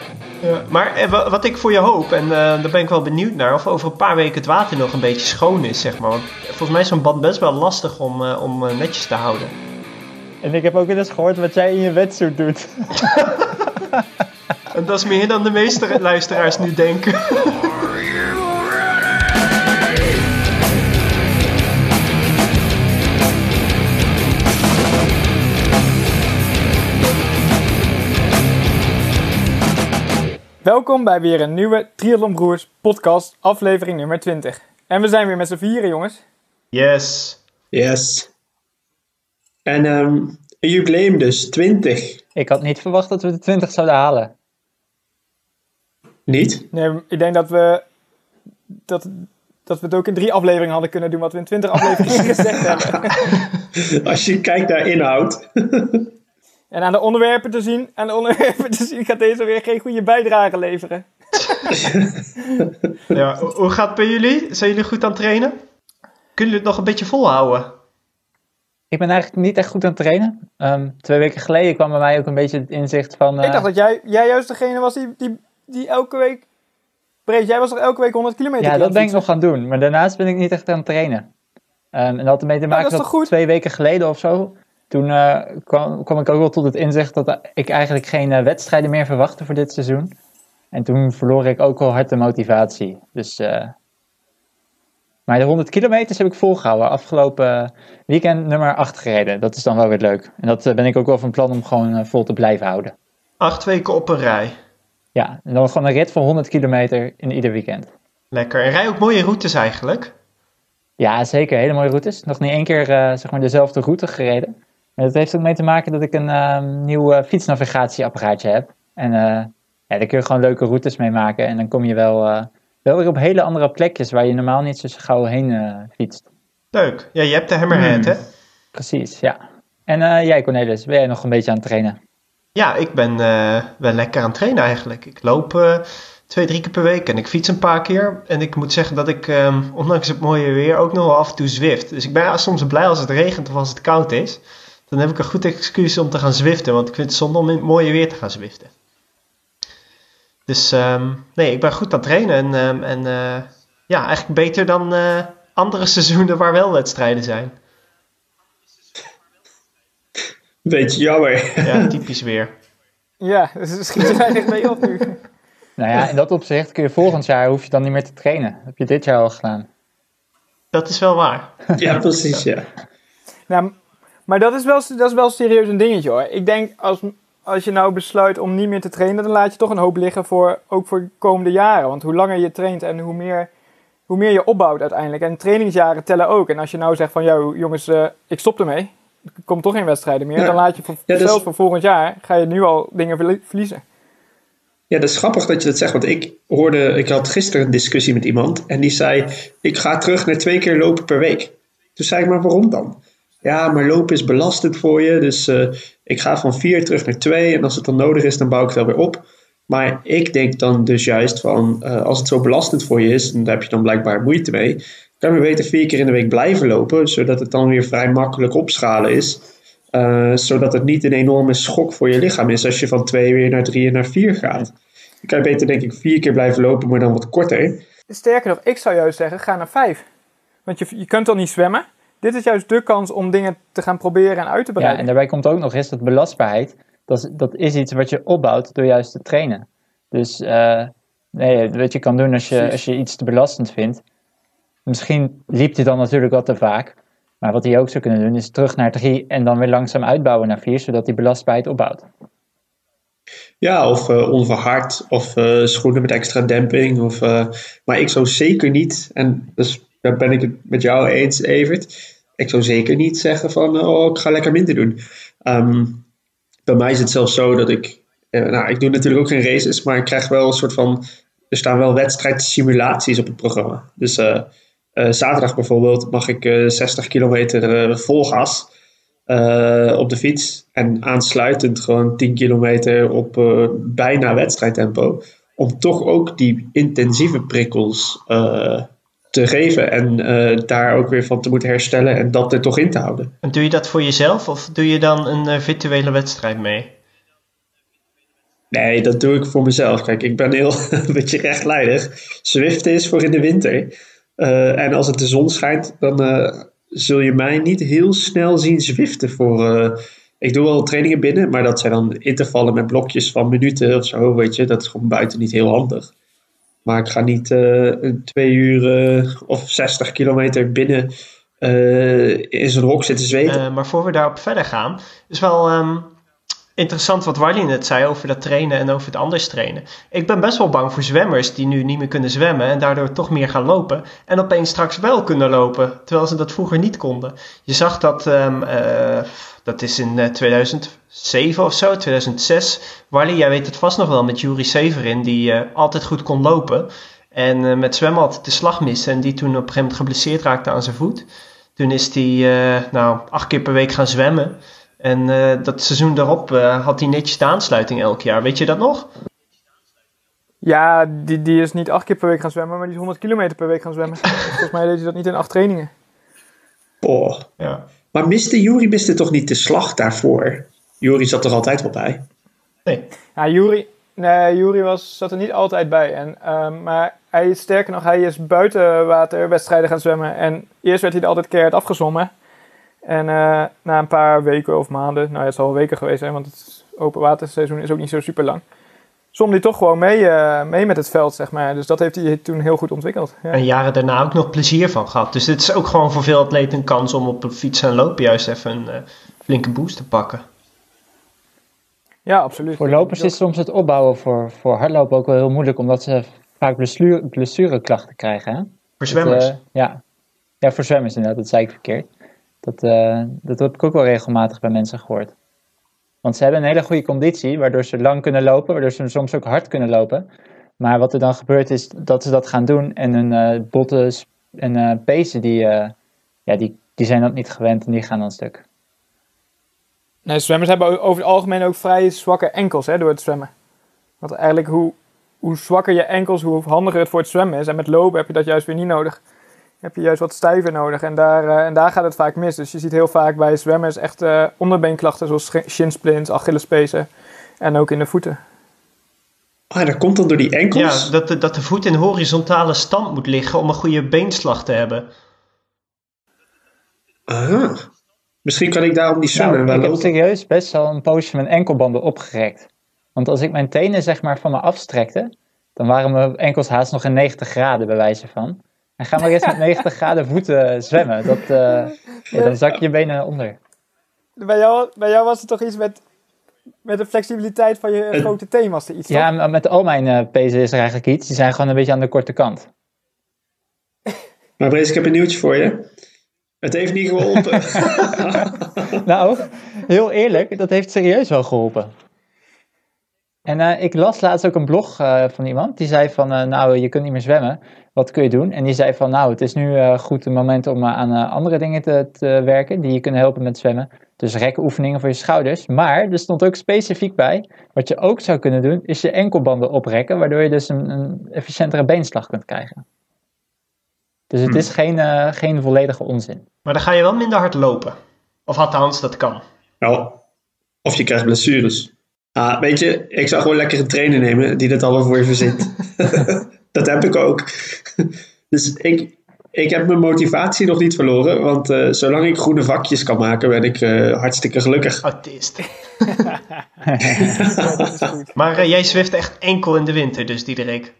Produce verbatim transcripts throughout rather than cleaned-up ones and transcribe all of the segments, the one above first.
Ja, maar eh, wat ik voor je hoop, en uh, daar ben ik wel benieuwd naar, of over een paar weken het water nog een beetje schoon is, zeg maar. Want volgens mij is zo'n band best wel lastig om, uh, om uh, netjes te houden. En ik heb ook wel eens gehoord wat jij in je wetsuit doet. En dat is meer dan de meeste luisteraars nu denken. Welkom bij weer een nieuwe Triathlon Broers podcast, aflevering nummer twintig. En we zijn weer met z'n vieren, jongens. Yes. Yes. En um, een jubileum dus, twintig. Ik had niet verwacht dat we de twintig zouden halen. Niet? Nee, ik denk dat we, dat, dat we het ook in drie afleveringen hadden kunnen doen, wat we in twintig afleveringen gezegd hebben. Als je kijkt naar inhoud. En aan de onderwerpen te zien, aan de onderwerpen te zien gaat deze weer geen goede bijdrage leveren. Ja, hoe gaat het bij jullie? Zijn jullie goed aan het trainen? Kunnen jullie het nog een beetje volhouden? Ik ben eigenlijk niet echt goed aan het trainen. Um, twee weken geleden kwam bij mij ook een beetje het inzicht van... Uh... Ik dacht dat jij, jij juist degene was die, die, die elke week... Breed, jij was toch elke week honderd kilometer? Ja, dat ben ik nog gaan doen. Maar daarnaast ben ik niet echt aan het trainen. Um, en dat had ermee te maken ja, dat, dat, dat twee weken geleden of zo... Toen uh, kwam, kwam ik ook wel tot het inzicht dat ik eigenlijk geen uh, wedstrijden meer verwachtte voor dit seizoen. En toen verloor ik ook wel hard de motivatie. Dus, uh... Maar de honderd kilometers heb ik volgehouden. Afgelopen weekend nummer acht gereden. Dat is dan wel weer leuk. En dat uh, ben ik ook wel van plan om gewoon uh, vol te blijven houden. Acht weken op een rij. Ja, en dan gewoon een rit van honderd kilometer in ieder weekend. Lekker. En rij ook mooie routes eigenlijk. Ja, zeker. Hele mooie routes. Nog niet één keer uh, zeg maar dezelfde route gereden. En dat heeft ook mee te maken dat ik een uh, nieuw uh, fietsnavigatieapparaatje heb. En uh, ja, daar kun je gewoon leuke routes mee maken. En dan kom je wel, uh, wel weer op hele andere plekjes waar je normaal niet zo gauw heen uh, fietst. Leuk. Ja, je hebt de Hammerhead, hmm. hè? Precies, ja. En uh, jij, Cornelis, ben jij nog een beetje aan het trainen? Ja, ik ben uh, wel lekker aan het trainen eigenlijk. Ik loop uh, twee, drie keer per week en ik fiets een paar keer. En ik moet zeggen dat ik, um, ondanks het mooie weer, ook nog wel af en toe zwift. Dus ik ben soms blij als het regent of als het koud is. Dan heb ik een goed excuus om te gaan zwiften, want ik vind het zonde om in het mooie weer te gaan zwiften. Dus um, nee, ik ben goed aan het trainen en, um, en uh, ja, eigenlijk beter dan uh, andere seizoenen waar wel wedstrijden zijn. Beetje jammer. Ja, typisch weer. Ja, dus er schiet er weinig mee op nu. Nou ja, in dat opzicht kun je volgend jaar, hoef je dan niet meer te trainen. Dat heb je dit jaar al gedaan. Dat is wel waar. Ja, precies, ja. Nou, maar dat is, wel, dat is wel serieus een dingetje hoor. Ik denk als, als je nou besluit om niet meer te trainen, dan laat je toch een hoop liggen voor, ook voor de komende jaren. Want hoe langer je traint en hoe meer, hoe meer je opbouwt uiteindelijk. En trainingsjaren tellen ook. En als je nou zegt van, ja jongens, uh, ik stop ermee. Er komt toch geen wedstrijden meer. Ja. Dan laat je voor, ja, zelfs is... voor volgend jaar, ga je nu al dingen verliezen. Ja, dat is grappig dat je dat zegt. Want ik hoorde, ik had gisteren een discussie met iemand. En die zei, ik ga terug naar twee keer lopen per week. Toen zei ik, maar waarom dan? Ja, maar lopen is belastend voor je. Dus uh, ik ga van vier terug naar twee. En als het dan nodig is, dan bouw ik het wel weer op. Maar ik denk dan dus juist van, uh, als het zo belastend voor je is, en daar heb je dan blijkbaar moeite mee, kan je beter vier keer in de week blijven lopen, zodat het dan weer vrij makkelijk opschalen is. Uh, zodat het niet een enorme schok voor je lichaam is als je van twee weer naar drie en naar vier gaat. Dan kan je beter denk ik vier keer blijven lopen, maar dan wat korter. Sterker nog, ik zou juist zeggen, ga naar vijf. Want je, je kunt al niet zwemmen. Dit is juist de kans om dingen te gaan proberen en uit te breiden. Ja, en daarbij komt ook nog eens dat belastbaarheid. Dat is, dat is iets wat je opbouwt door juist te trainen. Dus uh, nee, wat je kan doen als je, als je iets te belastend vindt. Misschien liep hij dan natuurlijk wat te vaak. Maar wat hij ook zou kunnen doen is terug naar drie en dan weer langzaam uitbouwen naar vier. Zodat die belastbaarheid opbouwt. Ja, of uh, onverhard. Of uh, schoenen met extra demping. Of, uh, maar ik zou zeker niet, en dus daar ben ik het met jou eens, Evert. Ik zou zeker niet zeggen van, oh, ik ga lekker minder doen. Um, bij mij is het zelfs zo dat ik, uh, nou, ik doe natuurlijk ook geen races, maar ik krijg wel een soort van, er staan wel wedstrijdsimulaties op het programma. Dus uh, uh, zaterdag bijvoorbeeld mag ik uh, zestig kilometer uh, vol gas uh, op de fiets. En aansluitend gewoon tien kilometer op uh, bijna wedstrijdtempo. Om toch ook die intensieve prikkels uh, te geven en uh, daar ook weer van te moeten herstellen en dat er toch in te houden. En doe je dat voor jezelf of doe je dan een uh, virtuele wedstrijd mee? Nee, dat doe ik voor mezelf. Kijk, ik ben heel een beetje rechtlijnig. Zwift is voor in de winter. Uh, en als het de zon schijnt, dan uh, zul je mij niet heel snel zien zwiften voor... Uh, ik doe wel trainingen binnen, maar dat zijn dan intervallen met blokjes van minuten of zo, weet je. Dat is gewoon buiten niet heel handig. Maar ik ga niet uh, een twee uur uh, of zestig kilometer binnen uh, in zo'n hok zitten zweten. Uh, maar voor we daarop verder gaan, is wel um, interessant wat Wally net zei over dat trainen en over het anders trainen. Ik ben best wel bang voor zwemmers die nu niet meer kunnen zwemmen en daardoor toch meer gaan lopen. En opeens straks wel kunnen lopen, terwijl ze dat vroeger niet konden. Je zag dat, um, uh, dat is in uh, tweeduizend zeven of zo, tweeduizend zes. Wally, jij weet het vast nog wel, met Juri Severin, die uh, altijd goed kon lopen. En uh, met zwemmen altijd de slag miste en die toen op een gegeven moment geblesseerd raakte aan zijn voet. Toen is hij uh, nou, acht keer per week gaan zwemmen. En uh, dat seizoen daarop uh, had hij netjes de aansluiting elk jaar. Weet je dat nog? Ja, die, die is niet acht keer per week gaan zwemmen, maar die is honderd kilometer per week gaan zwemmen. Dus volgens mij deed hij dat niet in acht trainingen. Oh. Ja. Maar miste Juri miste toch niet de slag daarvoor? Juri zat er altijd wel bij. Nee. Ja, Juri, nee, Juri was, zat er niet altijd bij. En, uh, maar hij is sterker nog, hij is buiten waterwedstrijden gaan zwemmen. En eerst werd hij er altijd keihard afgezwommen. En uh, na een paar weken of maanden, nou ja, het zal wel weken geweest zijn, want het open waterseizoen is ook niet zo super lang. Zwom hij toch gewoon mee, uh, mee met het veld, zeg maar. Dus dat heeft hij toen heel goed ontwikkeld. Ja. En jaren daarna ook nog plezier van gehad. Dus dit is ook gewoon voor veel atleten een kans om op een fiets en lopen juist even een uh, flinke boost te pakken. Ja, absoluut. Voor lopers is soms het opbouwen voor, voor hardlopen ook wel heel moeilijk, omdat ze vaak blessure, blessureklachten krijgen. Hè? Voor zwemmers? Dat, uh, ja. ja, voor zwemmers inderdaad, dat zei ik verkeerd. Dat, uh, dat heb ik ook wel regelmatig bij mensen gehoord. Want ze hebben een hele goede conditie, waardoor ze lang kunnen lopen, waardoor ze soms ook hard kunnen lopen. Maar wat er dan gebeurt is dat ze dat gaan doen en hun uh, botten en uh, pezen, die, uh, ja, die, die zijn dat niet gewend en die gaan dan stuk. Nee, zwemmers hebben over het algemeen ook vrij zwakke enkels, hè, door het zwemmen. Want eigenlijk hoe, hoe zwakker je enkels, hoe handiger het voor het zwemmen is. En met lopen heb je dat juist weer niet nodig. Heb je juist wat stijver nodig en daar, uh, en daar gaat het vaak mis. Dus je ziet heel vaak bij zwemmers echt uh, onderbeenklachten zoals shinsplints, Achillespezen en ook in de voeten. Ah, dat komt dan door die enkels? Ja, dat de, dat de voet in horizontale stand moet liggen om een goede beenslag te hebben. Ah, misschien kan ik daarom die zwemmen nou, wel ik lopen. heb serieus best wel een poosje mijn enkelbanden opgerekt. Want als ik mijn tenen zeg maar van me afstrekte, dan waren mijn enkels haast nog in negentig graden bij wijze van. En ga maar eens met negentig graden voeten zwemmen. Dat, uh, ja, dan zak je benen onder. Bij jou, bij jou was het toch iets met, met de flexibiliteit van je uh, grote teen was er iets, Ja, toch? met al mijn uh, pezen is er eigenlijk iets. Die zijn gewoon een beetje aan de korte kant. Maar Brees, ik heb een nieuwtje voor je. Het heeft niet geholpen. Nou, heel eerlijk, dat heeft serieus wel geholpen. En uh, ik las laatst ook een blog uh, van iemand. Die zei van, uh, nou, je kunt niet meer zwemmen. Wat kun je doen? En die zei van, nou, het is nu uh, goed een moment om uh, aan uh, andere dingen te, te werken. Die je kunnen helpen met zwemmen. Dus rekoefeningen voor je schouders. Maar er stond ook specifiek bij. Wat je ook zou kunnen doen, is je enkelbanden oprekken. Waardoor je dus een, een efficiëntere beenslag kunt krijgen. Dus het hmm. is geen, uh, geen volledige onzin. Maar dan ga je wel minder hard lopen. Of althans, dat kan. Nou, of je krijgt blessures. Ah, weet je, ik zou gewoon lekker een trainer nemen die dat allemaal voor je verzint. Dat heb ik ook. Dus ik, ik heb mijn motivatie nog niet verloren. Want uh, zolang ik groene vakjes kan maken, ben ik uh, hartstikke gelukkig. Autist. Ja, dat is goed. Maar uh, jij zwift echt enkel in de winter dus, Diederik?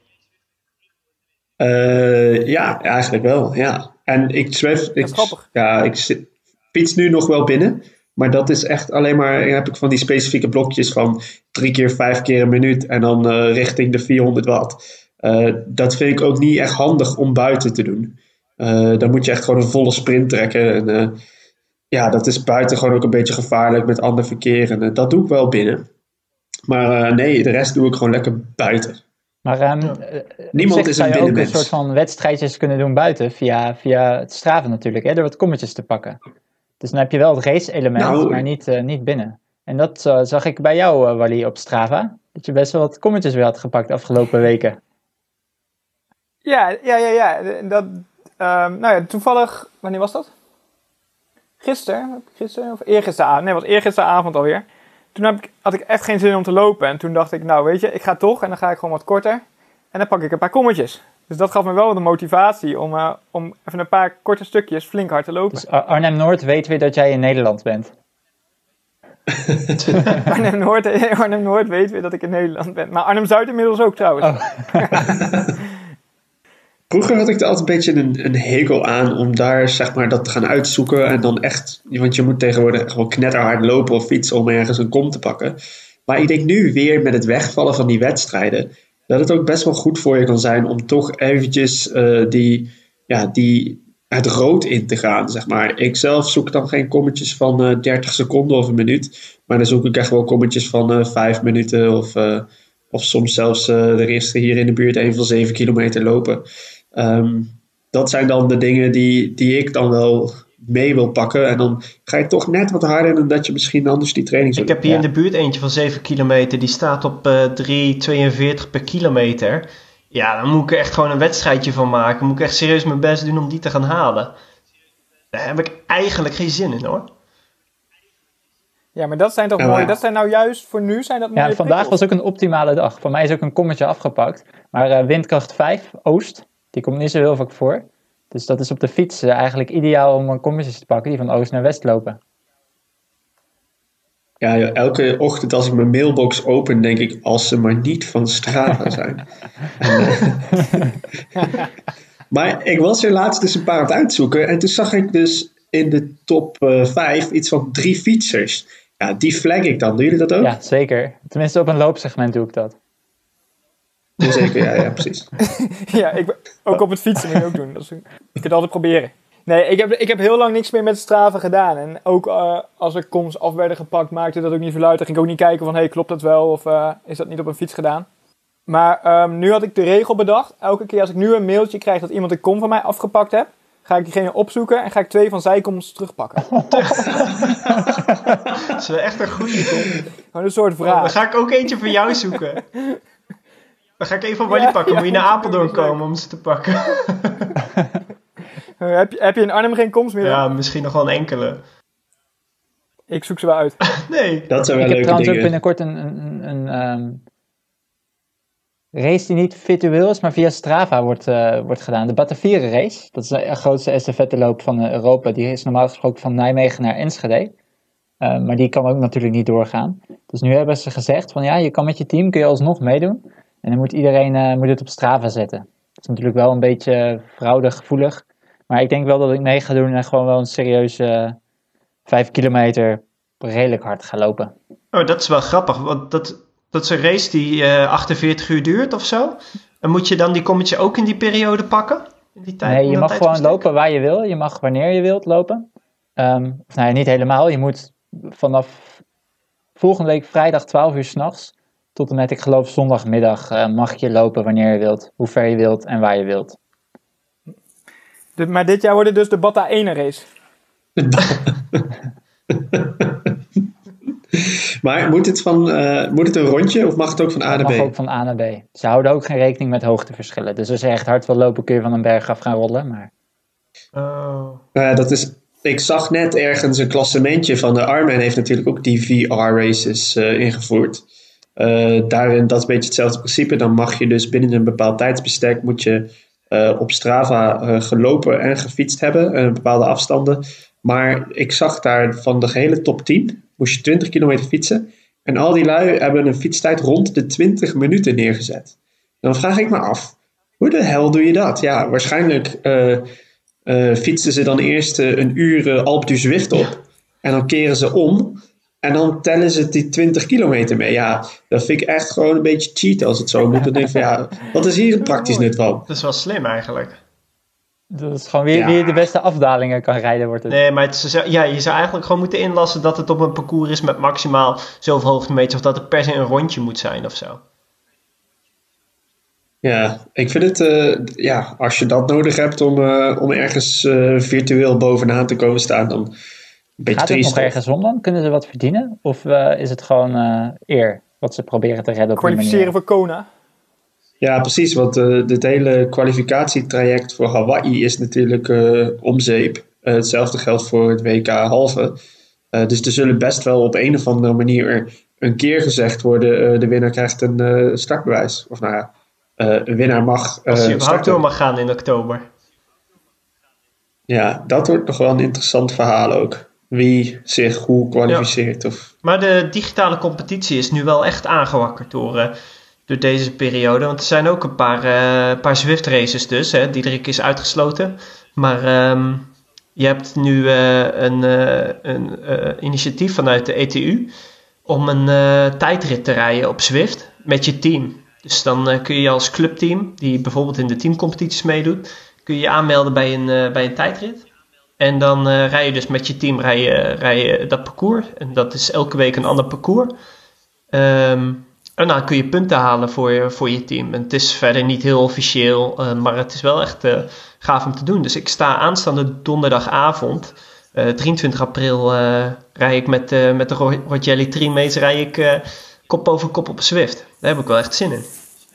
Uh, ja, eigenlijk wel, ja. En ik zwef... Ik, ja, ik zit, fiets nu nog wel binnen. Maar dat is echt alleen maar... heb ik van die specifieke blokjes van drie keer vijf keer een minuut. En dan uh, richting de vierhonderd watt. Uh, dat vind ik ook niet echt handig om buiten te doen. Uh, dan moet je echt gewoon een volle sprint trekken. En, uh, ja, dat is buiten gewoon ook een beetje gevaarlijk met ander verkeer. En uh, dat doe ik wel binnen. Maar uh, nee, de rest doe ik gewoon lekker buiten. Maar um, ja. Niemand is een zou je ook een soort van wedstrijdjes kunnen doen buiten via, via het Strava natuurlijk, hè, door wat kommetjes te pakken. Dus dan heb je wel het race-element, nou, maar niet, uh, niet binnen. En dat uh, zag ik bij jou, uh, Wally, op Strava. Dat je best wel wat kommetjes weer had gepakt de afgelopen weken. Ja, ja, ja, ja. Dat, um, nou ja, toevallig, wanneer was dat? Gisteren? Gisteren of eergisteravond? Nee, het was eergisteravond alweer. toen heb ik, had ik echt geen zin om te lopen. En toen dacht ik, nou weet je, ik ga toch en dan ga ik gewoon wat korter. En dan pak ik een paar kommetjes. Dus dat gaf me wel de motivatie om, uh, om even een paar korte stukjes flink hard te lopen. Dus Arnhem-Noord weet weer dat jij in Nederland bent. Arnhem-Noord, Arnhem-Noord weet weer dat ik in Nederland ben. Maar Arnhem-Zuid inmiddels ook trouwens. Oh. Vroeger had ik er altijd een beetje een, een hekel aan om daar zeg maar dat te gaan uitzoeken. En dan echt, want je moet tegenwoordig gewoon knetterhard lopen of fietsen om ergens een kom te pakken. Maar ik denk nu weer met het wegvallen van die wedstrijden, dat het ook best wel goed voor je kan zijn om toch eventjes uh, die, ja, die het rood in te gaan, zeg maar. Ik zelf zoek dan geen kommetjes van uh, dertig seconden of een minuut. Maar dan zoek ik echt wel kommetjes van uh, vijf minuten of, uh, of soms zelfs uh, er is hier in de buurt een van zeven kilometer lopen. Um, dat zijn dan de dingen die, die ik dan wel mee wil pakken. En dan ga je toch net wat harder dan dat je misschien anders die training zou Ik doen. heb hier ja. in de buurt eentje van zeven kilometer. Die staat op uh, drie tweeënveertig per kilometer. Ja, dan moet ik er echt gewoon een wedstrijdje van maken. Dan moet ik echt serieus mijn best doen om die te gaan halen. Daar heb ik eigenlijk geen zin in, hoor. Ja, maar dat zijn toch ja, mooie... maar... Dat zijn nou juist voor nu zijn dat mooie Ja, vandaag prikkels. was ook een optimale dag. Voor mij is ook een kommetje afgepakt. Maar uh, windkracht vijf, oost, die komt niet zo heel vaak voor. Dus dat is op de fiets uh, eigenlijk ideaal om kommetjes te pakken die van oost naar west lopen. Ja, ja, elke ochtend als ik mijn mailbox open, denk ik, als ze maar niet van Strava zijn. en, uh, maar ik was er laatst dus een paar aan het uitzoeken. En toen zag ik dus in de top uh, vijf iets van drie fietsers. Ja, die flag ik dan. Doen jullie dat ook? Ja, zeker. Tenminste op een loopsegment doe ik dat. Zeker, ja, ja, precies. Ja, ik, ook op het fietsen moet je ook doen. Dat is, je kunt het altijd proberen. Nee, ik heb, ik heb heel lang niks meer met Strava gedaan. En ook uh, als er koms af werden gepakt, maakte dat ook niet veel uit. Dan ging ik ook niet kijken van, hey, klopt dat wel? Of uh, is dat niet op een fiets gedaan? Maar um, nu had ik de regel bedacht. Elke keer als ik nu een mailtje krijg dat iemand een kom van mij afgepakt heeft, ga ik diegene opzoeken en ga ik twee van zijn koms terugpakken. Dat is wel echt een goede kom. Gewoon een soort vraag. Oh, dan ga ik ook eentje van jou zoeken. Dan ga ik even van Wally ja, pakken. Ja, moet je naar Apeldoorn komen om ze te pakken. uh, heb, je, heb je in Arnhem geen koms meer? Ja, misschien nog wel een enkele. Ik zoek ze wel uit. Nee. Dat zijn wel ik leuke heb trouwens dingen. ook binnenkort een, een, een, een um, race die niet virtueel is, maar via Strava wordt, uh, wordt gedaan. De Batavieren race. Dat is de grootste estafetteloop van uh, Europa. Die is normaal gesproken van Nijmegen naar Enschede. Uh, maar die kan ook natuurlijk niet doorgaan. Dus nu hebben ze gezegd van ja, je kan met je team kun je alsnog meedoen. En dan moet iedereen uh, moet het op Strava zetten. Dat is natuurlijk wel een beetje fraudegevoelig. Maar ik denk wel dat ik mee ga doen en gewoon wel een serieuze uh, vijf kilometer redelijk hard ga lopen. Oh, dat is wel grappig. Want dat, dat is een race die uh, achtenveertig uur duurt of zo. En moet je dan die kommetje ook in die periode pakken? In die tijd, nee, je mag gewoon lopen waar je wil. Je mag wanneer je wilt lopen. Um, of nou ja, niet helemaal. Je moet vanaf volgende week vrijdag twaalf uur 's nachts tot en met, ik geloof, zondagmiddag uh, mag je lopen wanneer je wilt, hoe ver je wilt en waar je wilt. De, maar dit jaar wordt het dus de Bata één race. Maar moet het, van, uh, moet het een rondje of mag het ook van A naar B? Het mag ook van A naar B. Ze houden ook geen rekening met hoogteverschillen. Dus als je echt hard wil lopen kun je van een berg af gaan rollen. Maar... Oh. Uh, dat is... Ik zag net ergens een klassementje van de Ironman heeft natuurlijk ook die V R-races uh, ingevoerd. Uh, daarin, dat is een beetje hetzelfde principe. Dan mag je dus binnen een bepaald tijdsbestek moet je uh, op Strava uh, gelopen en gefietst hebben. Uh, bepaalde afstanden. Maar ik zag daar van de gehele top tien moest je twintig kilometer fietsen. En al die lui hebben een fietstijd rond de twintig minuten neergezet. Dan vraag ik me af, hoe de hel doe je dat? Ja, waarschijnlijk... Uh, Uh, fietsen ze dan eerst uh, een uur uh, Alpe d'Huez op. En dan keren ze om. En dan tellen ze die twintig kilometer mee. Ja, dat vind ik echt gewoon een beetje cheat als het zo moet. Dan denk ik van ja, wat is hier het praktisch nut van? Dat is wel slim eigenlijk. Dat is gewoon wie, ja. wie de beste afdalingen kan rijden wordt het. Nee, maar het is, ja, je zou eigenlijk gewoon moeten inlassen dat het op een parcours is met maximaal zoveel hoogtemeters. Of dat het per se een rondje moet zijn of zo. Ja, ik vind het, uh, ja, als je dat nodig hebt om, uh, om ergens uh, virtueel bovenaan te komen staan, dan een beetje Gaat het triest. nog ergens om dan? Kunnen ze wat verdienen? Of uh, is het gewoon uh, eer wat ze proberen te redden op die manier? Kwalificeren voor Kona. Ja, precies, want uh, dit hele kwalificatietraject voor Hawaii is natuurlijk uh, om zeep. Uh, hetzelfde geldt voor het W K halve. Uh, dus er zullen best wel op een of andere manier een keer gezegd worden, uh, de winnaar krijgt een uh, startbewijs. Of nou ja, uh, een winnaar mag uh, Als je überhaupt door mag gaan in oktober. Ja, dat wordt nog wel een interessant verhaal ook. Wie zich hoe kwalificeert. Ja. Of... Maar de digitale competitie is nu wel echt aangewakkerd door, uh, door deze periode. Want er zijn ook een paar, uh, paar Zwift races dus. Hè. Diederik is uitgesloten. Maar um, je hebt nu uh, een, uh, een uh, initiatief vanuit de E T U om een uh, tijdrit te rijden op Zwift met je team. Dus dan uh, kun je als clubteam, die bijvoorbeeld in de teamcompetities meedoet, kun je je aanmelden bij een, uh, bij een tijdrit. En dan uh, rij je dus met je team rij je, rij je dat parcours. En dat is elke week een ander parcours. Um, en dan kun je punten halen voor je, voor je team. En het is verder niet heel officieel, uh, maar het is wel echt uh, gaaf om te doen. Dus ik sta aanstaande donderdagavond, uh, drieëntwintig april, uh, rij ik met, uh, met de Rogelli Teammates rij ik uh, kop over kop op Zwift. Daar heb ik wel echt zin in.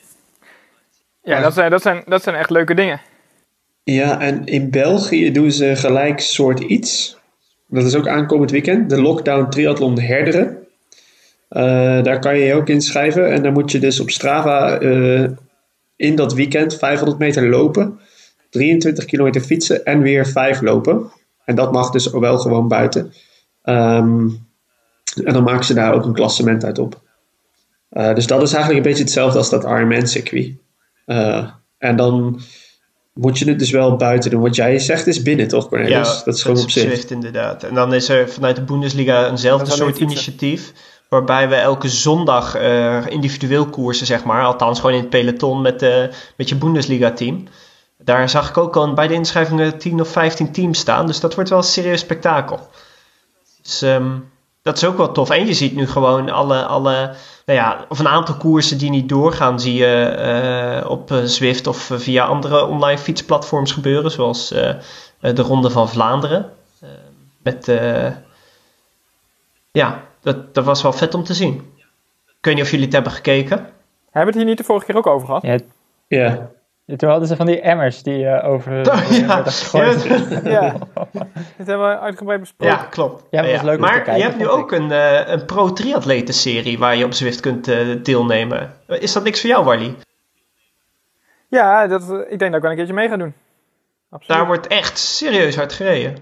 Ja, dat zijn, dat zijn, dat zijn echt leuke dingen. Ja, en in België doen ze gelijk soort iets. Dat is ook aankomend weekend. De Lockdown Triathlon Herderen. Uh, daar kan je je ook inschrijven. En dan moet je dus op Strava uh, in dat weekend vijfhonderd meter lopen. drieëntwintig kilometer fietsen en weer vijf lopen. En dat mag dus wel gewoon buiten. Um, en dan maken ze daar ook een klassement uit op. Uh, dus dat is eigenlijk een beetje hetzelfde als dat Ironman-circuit. Uh, en dan moet je het dus wel buiten doen. Wat jij zegt is binnen, toch, Cornelis? Ja, dat is gewoon op zich. Zwift inderdaad. En dan is er vanuit de Bundesliga eenzelfde soort initiatief, waarbij we elke zondag uh, individueel koersen, zeg maar. Althans gewoon in het peloton met, uh, met je Bundesliga-team. Daar zag ik ook al bij de inschrijvingen tien of vijftien teams staan. Dus dat wordt wel een serieus spektakel. Dus um, dat is ook wel tof. En je ziet nu gewoon alle, alle nou ja, of een aantal koersen die niet doorgaan, zie je uh, op uh, Zwift of uh, via andere online fietsplatforms gebeuren. Zoals uh, de Ronde van Vlaanderen. Uh, met, uh, ja, dat, dat was wel vet om te zien. Ik weet niet of jullie het hebben gekeken. Hebben we het hier niet de vorige keer ook over gehad? Ja. Ja. Ja, toen hadden ze van die emmers die uh, over... Oh, ja. werden gegooid. Ja, ja. Dit hebben we uitgebreid besproken. Ja, klopt. Ja, dat was leuk om te maar kijken, je hebt nu vond ook een, uh, een pro-triatleten-serie waar je op Zwift kunt uh, deelnemen. Is dat niks voor jou, Wally? Ja, dat, ik denk dat ik wel een keertje mee ga doen. Absoluut. Daar wordt echt serieus hard gereden.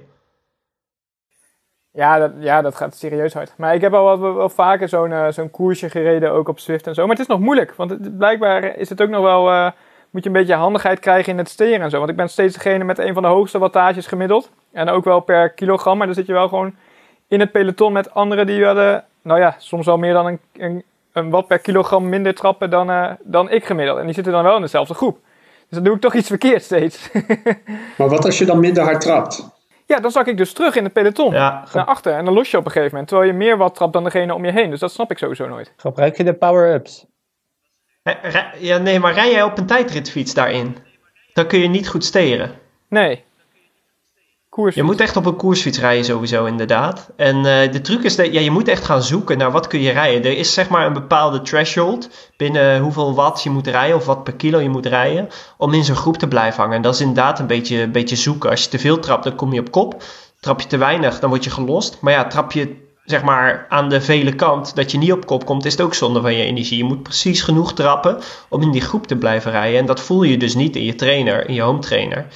Ja dat, ja, dat gaat serieus hard. Maar ik heb al wel, wel vaker zo'n, uh, zo'n koersje gereden, ook op Zwift en zo. Maar het is nog moeilijk, want het, blijkbaar is het ook nog wel... Uh, moet je een beetje handigheid krijgen in het steren en zo. Want ik ben steeds degene met een van de hoogste wattages gemiddeld. En ook wel per kilogram, maar dan zit je wel gewoon in het peloton met anderen die hadden... Nou ja, soms wel meer dan een, een, een watt per kilogram minder trappen dan, uh, dan ik gemiddeld. En die zitten dan wel in dezelfde groep. Dus dan doe ik toch iets verkeerd steeds. Maar wat als je dan minder hard trapt? Ja, dan zak ik dus terug in het peloton. Ja. Naar achter. En dan los je op een gegeven moment. Terwijl je meer watt trapt dan degene om je heen. Dus dat snap ik sowieso nooit. Gebruik je de power-ups? Ja, nee, maar rij jij op een tijdritfiets daarin? Dan kun je niet goed steren. Nee. Koersfiets. Je moet echt op een koersfiets rijden sowieso, inderdaad. En uh, de truc is dat ja, je moet echt gaan zoeken naar wat kun je rijden. Er is zeg maar een bepaalde threshold binnen hoeveel watt je moet rijden of watt per kilo je moet rijden om in zo'n groep te blijven hangen. En dat is inderdaad een beetje, een beetje zoeken. Als je te veel trapt, dan kom je op kop. Trap je te weinig, dan word je gelost. Maar ja, trap je zeg maar aan de vele kant dat je niet op kop komt, is het ook zonde van je energie. Je moet precies genoeg trappen om in die groep te blijven rijden. En dat voel je dus niet in je trainer, in je home trainer.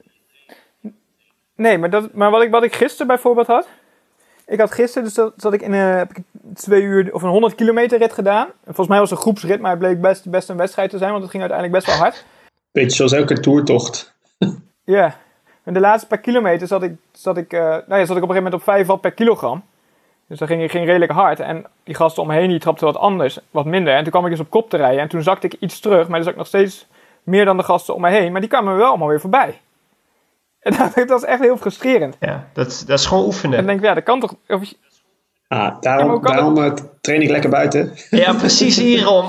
Nee, maar, dat, maar wat, ik, wat ik gisteren bijvoorbeeld had. Ik had gisteren, dus dat, zat ik in een, heb ik twee uur of een honderd kilometer rit gedaan. En volgens mij was het een groepsrit, maar het bleek best, best een wedstrijd te zijn, want het ging uiteindelijk best wel hard. Beetje zoals elke toertocht. Ja, en de laatste paar kilometer zat ik, zat ik, uh, nou ja, zat ik op een gegeven moment op vijf watt per kilogram. Dus dat ging, ging redelijk hard. En die gasten om me heen die trapten wat anders, wat minder. En toen kwam ik dus op kop te rijden. En toen zakte ik iets terug, maar dan zat ik nog steeds meer dan de gasten om me heen. Maar die kwamen me wel allemaal weer voorbij. En dat, dat was echt heel frustrerend. Ja, dat, dat is gewoon oefenen. En dan denk ik, ja, dat kan toch... Of, Ah, daarom, ja, daarom het... train ik lekker buiten. Ja, precies hierom.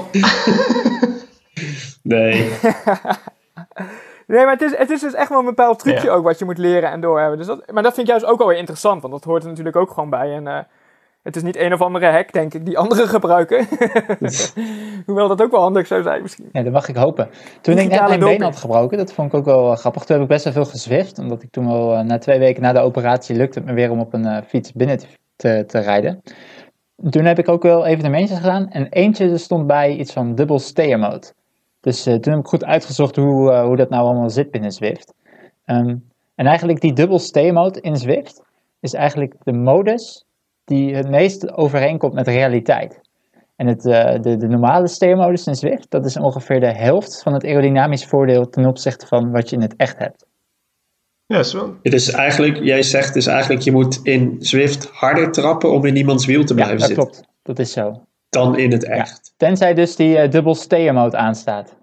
Nee. Nee, maar het is, het is dus echt wel een bepaald trucje Ja. ook wat je moet leren en doorhebben. Dus dat, maar dat vind ik juist ook alweer interessant, want dat hoort er natuurlijk ook gewoon bij. En uh, het is niet een of andere hack, denk ik, die anderen gebruiken. Hoewel dat ook wel handig zou zijn misschien. Ja, dat mag ik hopen. Toen ik net Digitale mijn been doping. had gebroken, dat vond ik ook wel uh, grappig. Toen heb ik best wel veel gezwift, omdat ik toen al uh, na twee weken na de operatie lukte het me weer om op een uh, fiets binnen te, te, te rijden. Toen heb ik ook wel evenementjes gedaan. En eentje stond bij iets van dubbel stayer mode. Dus uh, toen heb ik goed uitgezocht hoe, uh, hoe dat nou allemaal zit binnen Zwift. Um, en eigenlijk die dubbel stayer mode in Zwift is eigenlijk de modus die het meest overeenkomt met de realiteit. En het, uh, de, de normale stayer-modus in Zwift, dat is ongeveer de helft van het aerodynamisch voordeel ten opzichte van wat je in het echt hebt. Ja, zo. Het is eigenlijk, jij zegt dus eigenlijk, je moet in Zwift harder trappen om in iemands wiel te blijven ja, dat zitten. Klopt. Dat is zo. Dan in het echt. Ja. Tenzij dus die uh, dubbel stayer-mode aanstaat.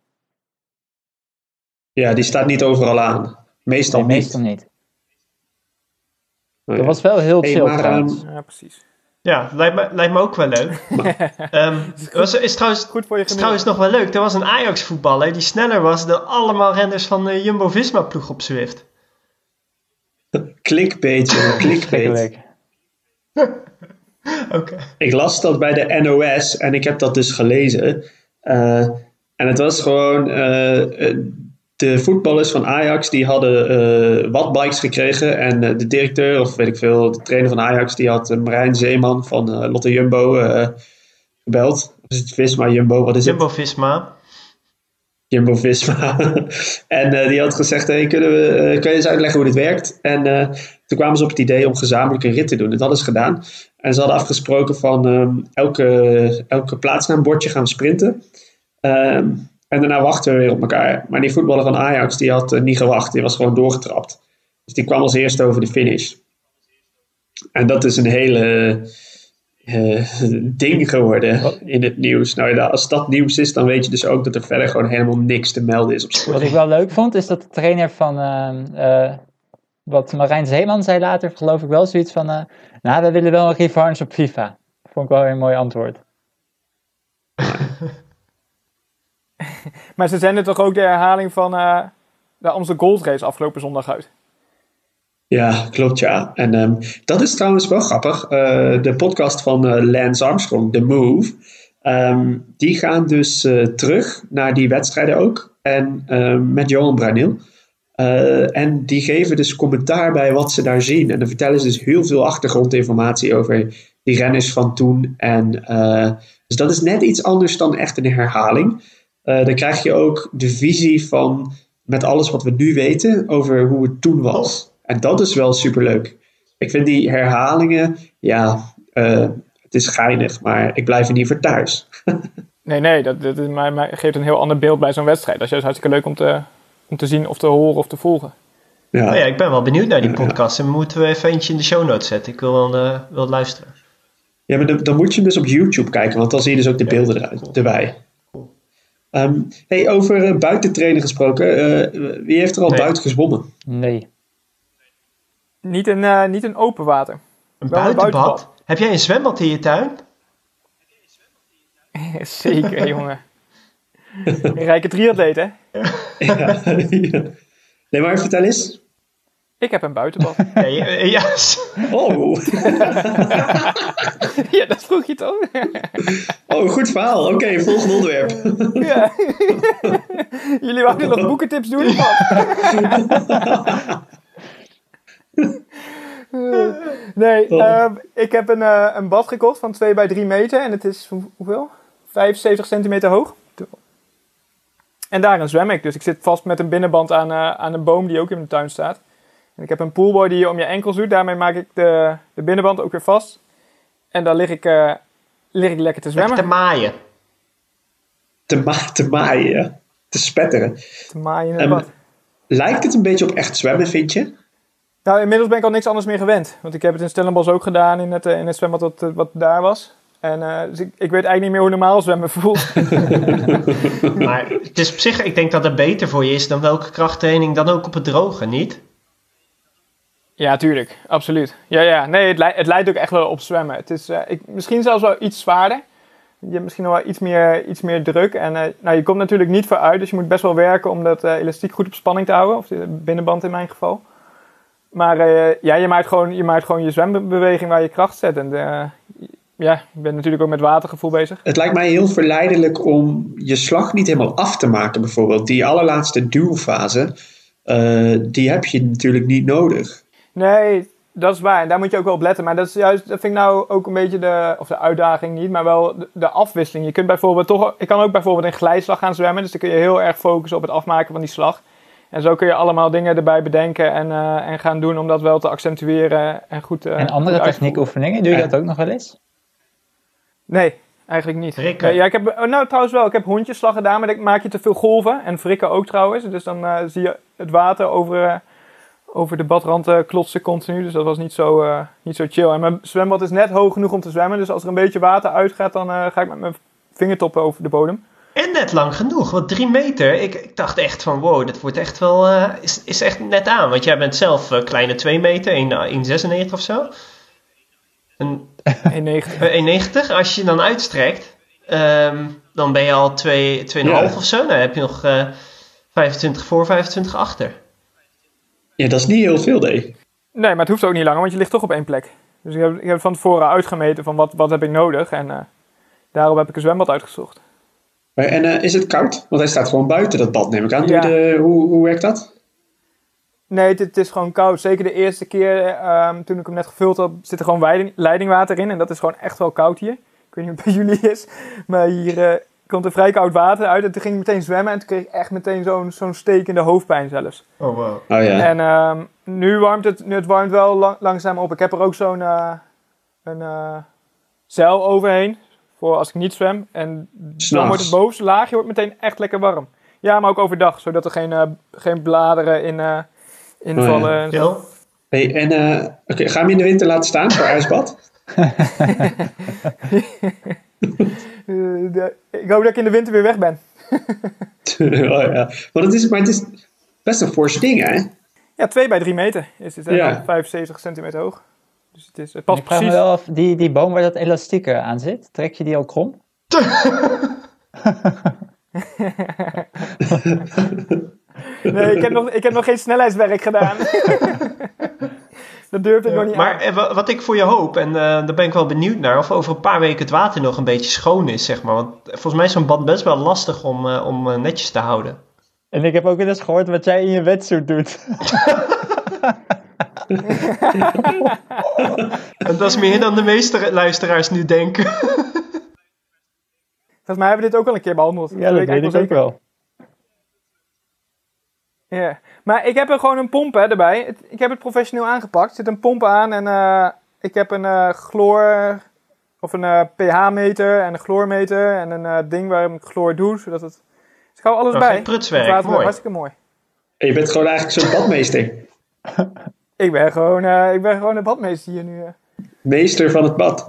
Ja, die staat niet overal aan. Meestal nee, niet. meestal niet. Oh, ja. Dat was wel heel Hey, chill maar, trouwens. Ja, precies. Ja, lijkt me, lijkt me ook wel leuk. um, was, is trouwens, Goed voor je is trouwens nog wel leuk. Er was een Ajax-voetballer die sneller was dan allemaal renners van de Jumbo-Visma-ploeg op Zwift. Clickbait, jongen, clickbait. Okay. Ik las dat bij de N O S en ik heb dat dus gelezen. Uh, en het was gewoon... Uh, de voetballers van Ajax die hadden uh, wattbikes gekregen. En uh, de directeur, of weet ik veel, de trainer van Ajax... die had uh, Marijn Zeeman van uh, Lotte Jumbo uh, gebeld. Of is het Visma, Jumbo, wat is het? Jumbo-Visma. Jumbo-Visma. en uh, die had gezegd, hey, kunnen we, uh, kun je eens uitleggen hoe dit werkt? En uh, toen kwamen ze op het idee om gezamenlijk een rit te doen. Dat hadden ze gedaan. En ze hadden afgesproken van um, elke, elke plaatsnaambordje gaan we sprinten. Um, en daarna wachten we weer op elkaar. Maar die voetballer van Ajax, die had uh, niet gewacht. Die was gewoon doorgetrapt. Dus die kwam als eerste over de finish. En dat is een hele uh, ding geworden in het nieuws. Nou ja, als dat nieuws is, dan weet je dus ook dat er verder gewoon helemaal niks te melden is op sport. Wat ik wel leuk vond, is dat de trainer van... Uh, uh, wat Marijn Zeeman zei later, geloof ik wel zoiets van... Uh, nou, we willen wel een revanche op FIFA. Vond ik wel een mooi antwoord. Maar ze zenden toch ook de herhaling van uh, de Amsterdam Gold Race afgelopen zondag uit? Ja, klopt ja. En um, dat is trouwens wel grappig. Uh, de podcast van uh, Lance Armstrong, The Move... Um, die gaan dus uh, terug naar die wedstrijden ook. En uh, met Johan Bruineel. Uh, en die geven dus commentaar bij wat ze daar zien. En dan vertellen ze dus heel veel achtergrondinformatie over die renners van toen. En, uh, dus dat is net iets anders dan echt een herhaling. Uh, dan krijg je ook de visie van met alles wat we nu weten over hoe het toen was. En dat is wel superleuk. Ik vind die herhalingen, ja, uh, het is geinig, maar ik blijf er niet voor thuis. nee, nee, dat, dat is, maar, maar geeft een heel ander beeld bij zo'n wedstrijd. Dat is juist hartstikke leuk om te, om te zien of te horen of te volgen. Ja. Oh ja, ik ben wel benieuwd naar die podcast. En moeten we even eentje in de show notes zetten. Ik wil wel, uh, wel luisteren. Ja, maar dan, dan moet je hem dus op YouTube kijken, want dan zie je dus ook de beelden eruit, cool. erbij. Cool. Um, hey, over uh, buitentrainen gesproken. Uh, wie heeft er al nee. buiten gezwommen? Nee. Niet in, uh, niet in open water. Een buitenbad? buitenbad? Heb jij een zwembad in je tuin? Zeker, jongen. Een rijke triatleet, hè? ja, ja. Nee, maar vertel eens. Ik heb een buitenbad. Ja, ja, ja. Oh. ja, dat vroeg je toch? oh, goed verhaal. Oké, okay, volgende onderwerp. ja. Jullie wouden nog boekentips doen? nee, uh, ik heb een, uh, een bad gekocht van twee bij drie meter. En het is, hoeveel? vijfenzeventig centimeter hoog. En daarin zwem ik. Dus ik zit vast met een binnenband aan, uh, aan een boom die ook in mijn tuin staat. En ik heb een poolboy die je om je enkels doet. Daarmee maak ik de, de binnenband ook weer vast. En dan lig ik, uh, lig ik lekker te zwemmen. Lekker te maaien. Te, ma- te maaien, te spetteren. Te maaien in het um, bad. Lijkt het een beetje op echt zwemmen, vind je? Nou, inmiddels ben ik al niks anders meer gewend. Want ik heb het in Stellenbosch ook gedaan in het, uh, in het zwembad wat, uh, wat daar was. En uh, dus ik, ik weet eigenlijk niet meer hoe normaal zwemmen voelt. maar het is op zich, ik denk dat het beter voor je is dan welke krachttraining dan ook op het droge, niet? Ja, tuurlijk. Absoluut. Ja, ja. Nee, het, le- het leidt ook echt wel op zwemmen. Het is uh, ik, misschien zelfs wel iets zwaarder. Je hebt misschien nog wel iets meer, iets meer druk. En uh, nou, je komt natuurlijk niet vooruit. Dus je moet best wel werken om dat uh, elastiek goed op spanning te houden. Of de binnenband in mijn geval. Maar uh, ja, je maakt, gewoon, je maakt gewoon je zwembeweging waar je kracht zet. En uh, ja, je bent natuurlijk ook met watergevoel bezig. Het lijkt mij heel verleidelijk om je slag niet helemaal af te maken bijvoorbeeld. Die allerlaatste duwfase, uh, die heb je natuurlijk niet nodig. Nee, Dat is waar, en daar moet je ook wel op letten. Maar dat is juist, dat vind ik nou ook een beetje de, of de uitdaging niet, maar wel de, de afwisseling. Je kunt bijvoorbeeld toch, ik kan ook bijvoorbeeld in glijslag gaan zwemmen, dus dan kun je heel erg focussen op het afmaken van die slag. En zo kun je allemaal dingen erbij bedenken en, uh, en gaan doen om dat wel te accentueren en goed uh, En andere techniekoefeningen, doe je dat ook nog wel eens? Nee, eigenlijk niet. Frikken. Nee, ja, ik heb, oh, nou trouwens wel, ik heb hondjesslag gedaan, maar dan maak je te veel golven. En frikken ook trouwens, dus dan uh, zie je het water over... Uh, over de badrand uh, klotsen continu, dus dat was niet zo, uh, niet zo chill. En mijn zwembad is net hoog genoeg om te zwemmen, dus als er een beetje water uitgaat, dan uh, ga ik met mijn vingertoppen over de bodem. En net lang genoeg, want drie meter, ik, ik dacht echt van wow, dat wordt echt wel, uh, is, is echt net aan. Want jij bent zelf uh, kleine twee meter, één komma zesennegentig of zo. En, één negentig. uh, één komma negentig, als je je dan uitstrekt, um, dan ben je al twee komma vijf Ja. of zo. Dan heb je nog uh, vijfentwintig voor, vijfentwintig achter. Ja, dat is niet heel veel, nee. Nee, maar het hoeft ook niet langer, want je ligt toch op één plek. Dus ik heb, ik heb van tevoren uitgemeten van wat, wat heb ik nodig. En uh, daarom heb ik een zwembad uitgezocht. Maar, en uh, is het koud? Want hij staat gewoon buiten dat bad, neem ik aan. Doe je Ja. de, hoe, hoe werkt dat? Nee, het, het is gewoon koud. Zeker de eerste keer um, toen ik hem net gevuld had, zit er gewoon leiding, leidingwater in. En dat is gewoon echt wel koud hier. Ik weet niet hoe het bij jullie is. Maar hier uh, komt er vrij koud water uit. En toen ging ik meteen zwemmen. En toen kreeg ik echt meteen zo'n, zo'n stekende hoofdpijn zelfs. Oh wow. Oh ja. En um, nu warmt het, nu het warmt wel lang, langzaam op. Ik heb er ook zo'n uh, een, uh, zeil overheen. Voor als ik niet zwem. En dan S'nachts. wordt het bovenste laagje wordt meteen echt lekker warm. Ja, maar ook overdag. Zodat er geen, uh, geen bladeren in, uh, invallen. Oh ja. en zo. Jel? Hey, en uh, okay, ga hem in de winter laten staan voor ijsbad? Uh, de, ik hoop dat ik in de winter weer weg ben. Oh ja. Want het is, maar het is best een fors ding, hè? Ja, twee bij drie meter is het. En Ja. dan vijfenzeventig centimeter hoog. Dus het, is, het past Ik vraag me precies. wel af, die, die boom waar dat elastiek uh, aan zit, trek je die al krom? Nee, ik heb, nog, ik heb nog geen snelheidswerk gedaan. Dat durfde ik nog niet Maar aan. eh, wa- wat ik voor je hoop, en uh, daar ben ik wel benieuwd naar, of over een paar weken het water nog een beetje schoon is, zeg maar. Want volgens mij is zo'n bad best wel lastig om, uh, om uh, netjes te houden. En ik heb ook wel eens gehoord wat jij in je wetsuit doet. En dat is meer dan de meeste luisteraars nu denken. Volgens mij hebben we dit ook al een keer behandeld. Ja, dat weet ik eigenlijk ook wel. Ja. Maar ik heb er gewoon een pomp hè, erbij. Het- Ik heb het professioneel aangepakt. Er zit een pomp aan en uh, ik heb een uh, chloor... Of een uh, pH-meter en een chloormeter en een uh, ding waar ik chloor doe, zodat het... Dus ik hou alles Oh, bij. geen prutswerk, Het water mooi. hartstikke mooi. En je bent gewoon eigenlijk zo'n badmeester. Ik ben gewoon, uh, ik ben gewoon de badmeester hier nu. Uh. Meester van het bad.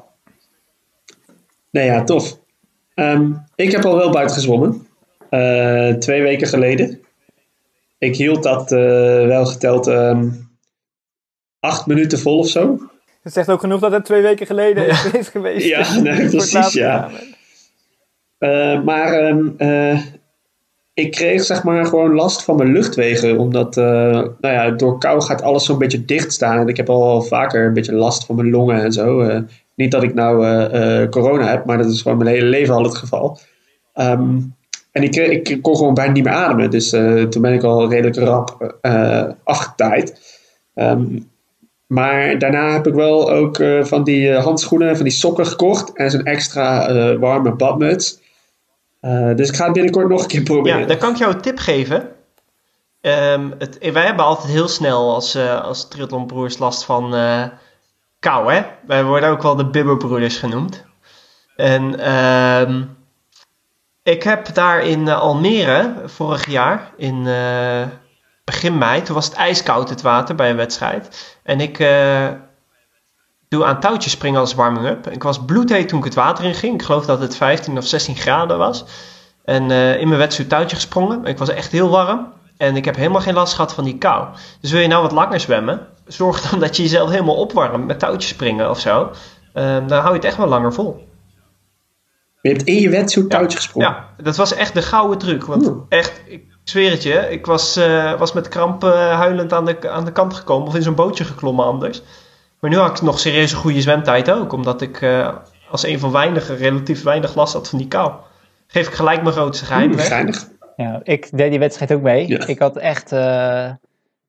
Nee ja, tof. Um, ik heb al wel buiten gezwommen. Uh, twee weken geleden. Ik hield dat uh, wel geteld um, acht minuten vol of zo. Het zegt ook genoeg dat het twee weken geleden is, is geweest. Ja, nee, Voor het precies, laatst ja. gedaan ben. Uh, maar um, uh, ik kreeg zeg maar gewoon last van mijn luchtwegen. Omdat uh, nou ja, door kou gaat alles zo'n beetje dicht staan. En ik heb al vaker een beetje last van mijn longen en zo. Uh, niet dat ik nou uh, uh, corona heb, maar dat is gewoon mijn hele leven al het geval. Um, en ik, kreeg, ik kon gewoon bijna niet meer ademen. Dus uh, toen ben ik al redelijk rap uh, afgetaaid. Um, maar daarna heb ik wel ook uh, van die uh, handschoenen, van die sokken gekocht. En zo'n extra uh, warme badmuts. Uh, dus ik ga het binnenkort nog een keer proberen. Ja, dan kan ik jou een tip geven. Um, het, wij hebben altijd heel snel als, uh, als triathlonbroers last van uh, kou, hè? Wij worden ook wel de bibberbroeders genoemd. En um, ik heb daar in uh, Almere vorig jaar, in uh, begin mei, toen was het ijskoud het water bij een wedstrijd. En ik uh, doe aan touwtjes springen als warming-up. Ik was bloedheet toen ik het water in ging. Ik geloof dat het vijftien of zestien graden was. En uh, in mijn wetsuit touwtje gesprongen. Ik was echt heel warm. En ik heb helemaal geen last gehad van die kou. Dus wil je nou wat langer zwemmen, zorg dan dat je jezelf helemaal opwarmt met touwtjes springen of zo. Uh, dan hou je het echt wel langer vol. Je hebt in je wetsuit touwtje ja, gesprongen? Ja, dat was echt de gouden truc. Want Oeh. echt, ik zweer het je, ik was, uh, was met kramp uh, huilend aan de, aan de kant gekomen. Of in zo'n bootje geklommen anders. Maar nu had ik nog serieus een goede zwemtijd ook. Omdat ik uh, als een van weinigen relatief weinig last had van die kou. Geef ik gelijk mijn grootste geheim weg. Geinig. Ja, ik deed die wedstrijd ook mee. Ja. Ik had echt uh,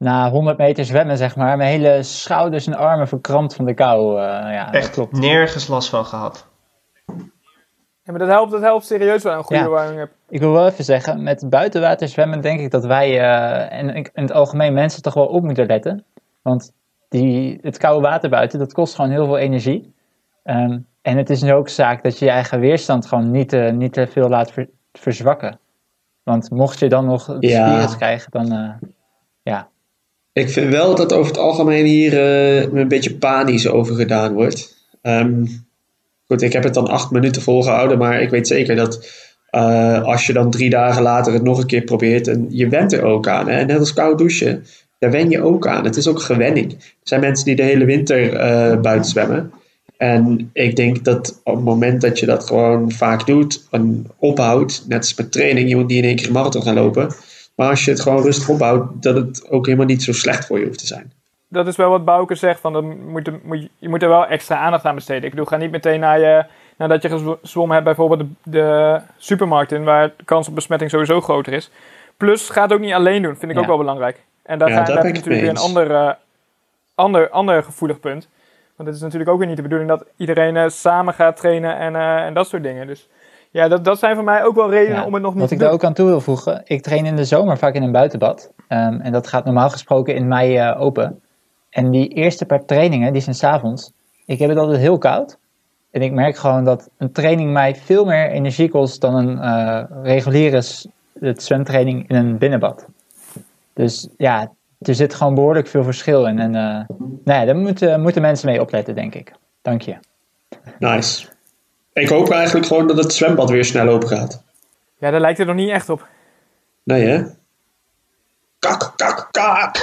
na honderd meter zwemmen, zeg maar, mijn hele schouders en armen verkrampt van de kou. Uh, ja, dat Echt klopt. nergens last van gehad. Ja, maar dat helpt, dat helpt serieus wel een goede Ja. warming-up. Ik wil wel even zeggen, met buitenwater zwemmen denk ik dat wij uh, en in het algemeen mensen toch wel op moeten letten. Want die, het koude water buiten, dat kost gewoon heel veel energie. Um, en het is nu ook zaak dat je je eigen weerstand gewoon niet, uh, niet te veel laat ver, verzwakken. Want mocht je dan nog het Ja. virus krijgen, dan uh, ja. Ik vind wel dat over het algemeen hier uh, een beetje panisch over gedaan wordt. Um, goed, ik heb het dan acht minuten volgehouden, maar ik weet zeker dat uh, als je dan drie dagen later het nog een keer probeert, en je went er ook aan. Hè? Net als koud douchen, daar wen je ook aan. Het is ook gewenning. Er zijn mensen die de hele winter uh, buiten zwemmen. En ik denk dat op het moment dat je dat gewoon vaak doet en ophoudt, net als met training, je moet niet in één keer een marathon gaan lopen. Maar als je het gewoon rustig opboudt, dat het ook helemaal niet zo slecht voor je hoeft te zijn. Dat is wel wat Bouke zegt, van dan moet, je- moet je, je moet er wel extra aandacht aan besteden. Ik bedoel, ga niet meteen naar je, nadat je gezwommen hebt bijvoorbeeld de, de supermarkt in, waar de kans op besmetting sowieso groter is. Plus, ga het ook niet alleen doen, vind ik Ja. ook wel belangrijk. En daar, Ja, ga, daar daar ben heb je ik het natuurlijk mee weer een ander, uh, ander, ander gevoelig punt. Want het is natuurlijk ook weer niet de bedoeling dat iedereen uh, samen gaat trainen en, uh, en dat soort dingen. Dus ja, dat, dat zijn voor mij ook wel redenen Ja, om het nog niet Wat te ik doen. daar ook aan toe wil voegen, ik train in de zomer vaak in een buitenbad. Um, en dat gaat normaal gesproken in mei uh, open. En die eerste paar trainingen, die zijn 's avonds. Ik heb het altijd heel koud. En ik merk gewoon dat een training mij veel meer energie kost dan een uh, reguliere s- het zwemtraining in een binnenbad. Dus ja, er zit gewoon behoorlijk veel verschil in. En uh, nou ja, daar moeten, moeten mensen mee opletten, denk ik. Dank je. Nice. Ik hoop eigenlijk gewoon dat het zwembad weer snel open gaat. Ja, daar lijkt het nog niet echt op. Nee, hè? Kak, kak, kak.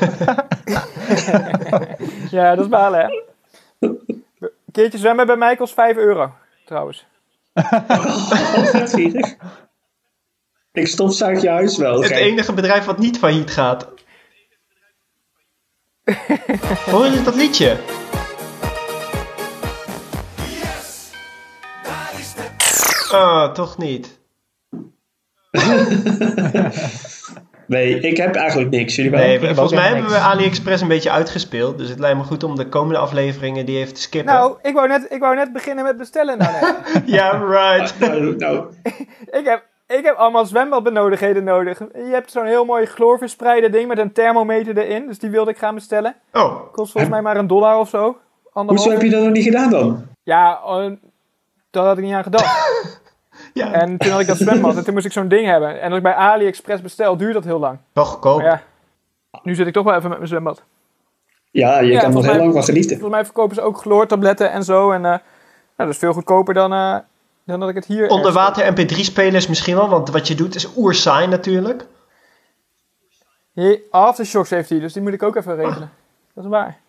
Ja, dat is balen, hè. Een keertje zwemmen bij mij kost vijf euro, trouwens. Vet gierig. Ik stofzuig je huis wel. Het Gek. enige bedrijf wat niet failliet gaat. Hoor je dat liedje? Oh, toch niet. Nee, ik heb eigenlijk niks. Jullie wel? Nee, ik heb volgens ook mij helemaal hebben we niks. AliExpress een beetje uitgespeeld. Dus het lijkt me goed om de komende afleveringen die even te skippen. Nou, ik wou net, ik wou net beginnen met bestellen. Nou, net. Ja, right. Nou, nou, ik, heb, ik heb allemaal zwembadbenodigdheden nodig. Je hebt zo'n heel mooi chloorverspreide ding met een thermometer erin. Dus die wilde ik gaan bestellen. Oh, Kost volgens mij maar een dollar of zo. Anderhalf. hoezo heb je dat nog niet gedaan dan? Ja, uh, daar had ik niet aan gedacht. ja. En toen had ik dat zwembad en toen moest ik zo'n ding hebben. En als ik bij AliExpress bestel, duurt dat heel lang. Wel goedkoop. Maar ja, nu zit ik toch wel even met mijn zwembad. Ja, je Ja, kan nog volgens heel mij- lang van genieten. Volgens mij verkopen ze ook chloortabletten en zo. En uh, nou, dat is veel goedkoper dan, uh, dan dat ik het hier... ergens- Onderwater M P drie spelers misschien wel, want wat je doet is oersaai natuurlijk. Hier, aftershocks heeft hij, dus die moet ik ook even regelen. Dat is waar.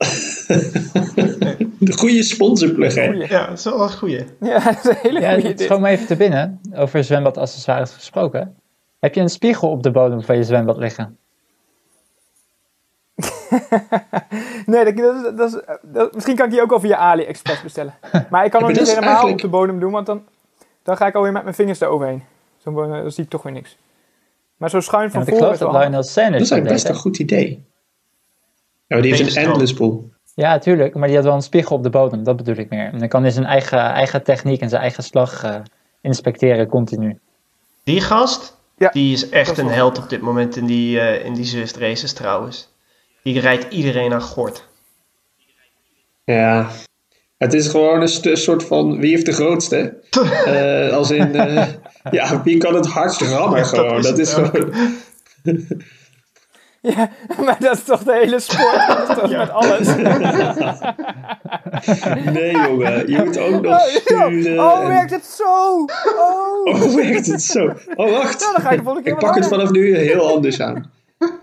De goede sponsorplug, hè? Goeie. Ja, dat is wel een goeie. Ja, dat is een hele Ja, goede het dit. schoon me even te binnen, over zwembadaccessoires gesproken. Heb je een spiegel op de bodem van je zwembad liggen? Nee, dat, dat, is- dat, is- dat- misschien kan ik die ook wel via AliExpress bestellen. Maar ik kan Ja, hem maar niet dat is helemaal eigenlijk- op de bodem doen, want dan, dan ga ik alweer met mijn vingers eroverheen. Zo, uh, dan zie ik toch weer niks. Maar zo schuin Ja, van want ik voren geloof is dat wel Lionel Dat Sanders is dat eigenlijk deed, best hè? een goed idee. Ja, maar die heeft een Tegenstroom. endless pool. Ja, tuurlijk, maar die had wel een spiegel op de bodem, dat bedoel ik meer. En dan kan hij zijn eigen, eigen techniek en zijn eigen slag uh, inspecteren continu. Die gast, Ja, die is dat echt is een wel held op dit moment in die, eh, in die Zwift races trouwens. Die rijdt iedereen aan gort. Ja. Het is gewoon een st- soort van wie heeft de grootste? Eh, als in, eh, ja, wie kan het hardst rammen gewoon? is Dat het is ook. gewoon... Ja, maar dat is toch de hele sport? Dat is toch Ja. met alles? Nee, jongen. Je moet ook nog Oh, zo. sturen. Oh, en- werkt het zo? Oh. Oh, werkt het zo? Oh, wacht. Nou, dan ga ik de volgende keer Ik wat pak het harder. vanaf nu heel anders aan.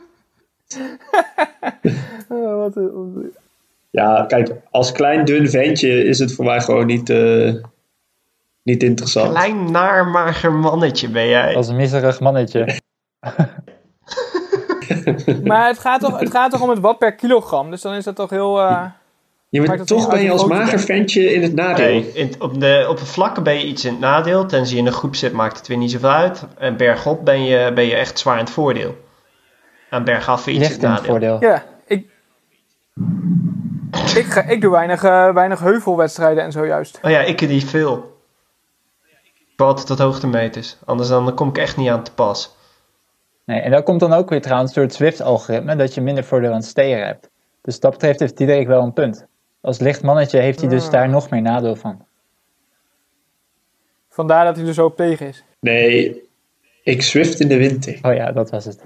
Oh, wat een- Ja, kijk, als klein dun ventje is het voor mij gewoon niet, eh, niet interessant. Klein naar mager mannetje ben jij. Als een miserig mannetje. Maar het gaat, toch, het gaat toch om het watt per kilogram, dus dan is dat toch heel... uh, Je Maakt bent het toch niet ben je uit als hoe groot mager je ventje in het nadeel. Nee, in, op, de, op de vlakken ben je iets in het nadeel. Tenzij je in een groep zit, maakt het weer niet zoveel uit. En bergop ben je, ben je echt zwaar in het voordeel. aan bergaf iets Ligt in het voordeel. Ja, ik, ik, ga, ik doe weinig, uh, weinig heuvelwedstrijden en zo juist. Oh ja, ik niet veel. Ik wil altijd tot hoogtemeters. Anders dan kom ik echt niet aan te pas. Nee, en dat komt dan ook weer trouwens door het Zwift-algoritme, dat je minder voordeel aan het steren hebt. Dus dat betreft heeft Diederik wel een punt. Als licht mannetje heeft hij dus Ah. daar nog meer nadeel van. Vandaar dat hij er zo op tegen is. Nee, ik Zwift in de winter. Oh ja, dat was het.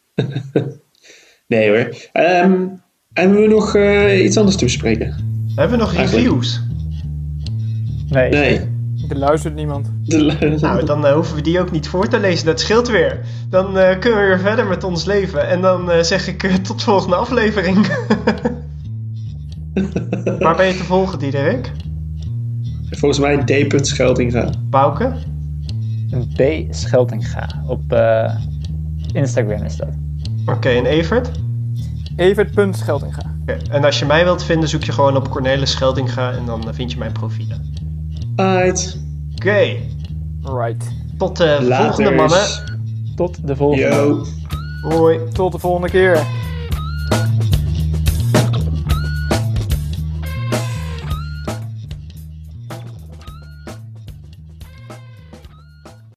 Nee hoor. Um, hebben we nog uh, iets anders te bespreken? Hebben we nog Eigenlijk. reviews? Nee. Nee. Er luistert niemand. De, Nou, dan uh, hoeven we die ook niet voor te lezen. Dat scheelt weer. Dan uh, kunnen we weer verder met ons leven. En dan uh, zeg ik uh, tot de volgende aflevering. Waar ben je te volgen, Diederik? Volgens mij D. Scheldinga. Bouke? B. Scheltinga. Op uh, Instagram is dat. Oké, okay, en Evert? Evert.Scheldinga. Okay. En als je mij wilt vinden, zoek je gewoon op Cornelis Scheldinga en dan uh, vind je mijn profielen. Alright. Oké. Okay. Right. Tot de volgende, mannen. Tot de volgende. Yo. Hoi. Tot de volgende keer.